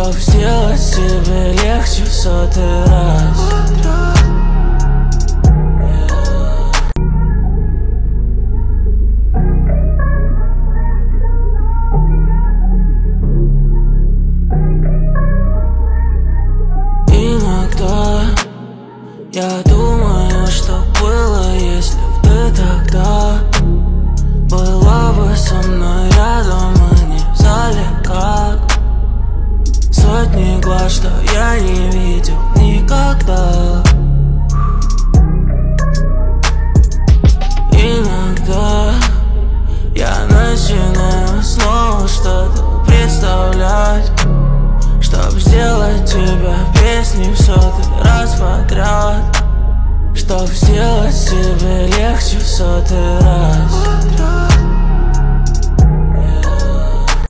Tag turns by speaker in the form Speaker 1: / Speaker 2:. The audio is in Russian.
Speaker 1: чтоб сделать тебе легче в сотый раз. Иногда я думаю, что было, если б ты тогда была бы со мной рядом, а не в зале, как сотни глаз, что я не видел никогда. Иногда я начинаю снова что-то представлять, чтоб сделать тебя песней в сотый раз подряд, чтоб сделать тебе легче в сотый раз.